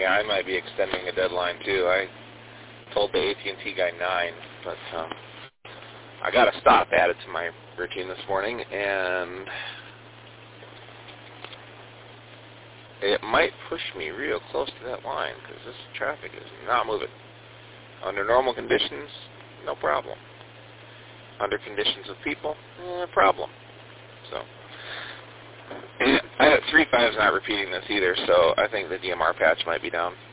Yeah, I might be extending the deadline too. I told the AT&T guy 9, but I got a stop added to my routine this morning, and it might push me real close to that line because this traffic is not moving. Under normal conditions, no problem. Under conditions of people, problem. So, and 3.5 is not repeating this either, so I think the DMR patch might be down.